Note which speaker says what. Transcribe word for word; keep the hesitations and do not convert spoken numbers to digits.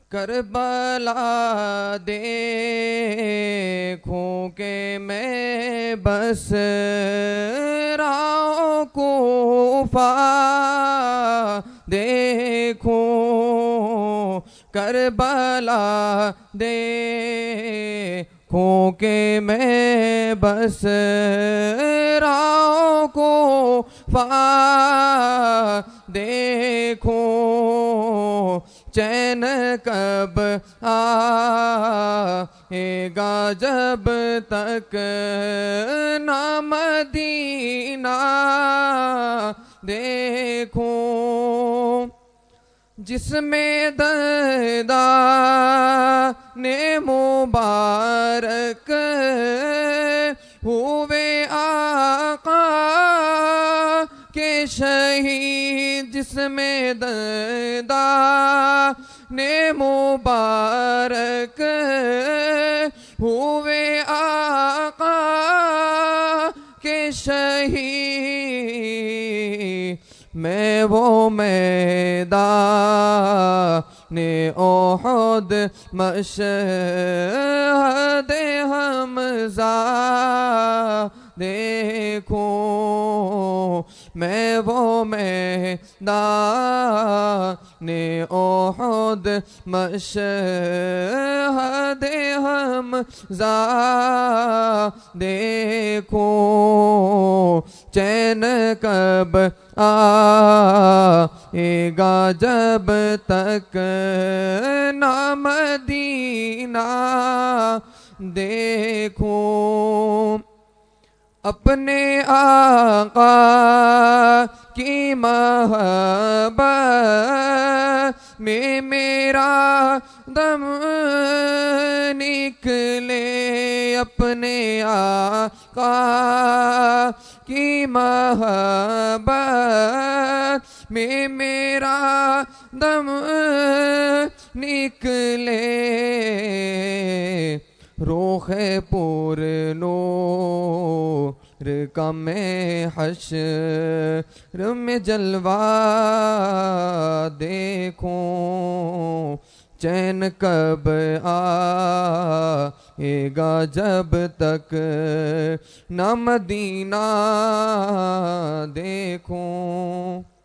Speaker 1: کربلا دیکھوں کہ میں بس رہا ہوں، کوفہ دیکھوں، کربلا دیکھوں کہ میں بس رہا ہوں، کوفہ دیکھوں، چین کب آئے گا جب تک نہ مدینہ دیکھوں، جس میں دندان مبارک ہوئے آقا کے شہید، جس میں دندان مبارک ہوئے آقا کے شہید، میں وہ میدان احد مشہد حمزہ دیکھوں، میں وہ میدان احد مشہد حمزہ دیکھوں، چین کب آئے گا جب تک نہ مدینہ دیکھوں، اپنے آقا کی محبت میں میرا دم نکلے، اپنے آقا کی محبت میں میرا دم نکلے، روح پر نور کا میں حشر میں جلوہ دیکھوں، چین کب آئے گا جب تک نہ مدینہ دیکھوں۔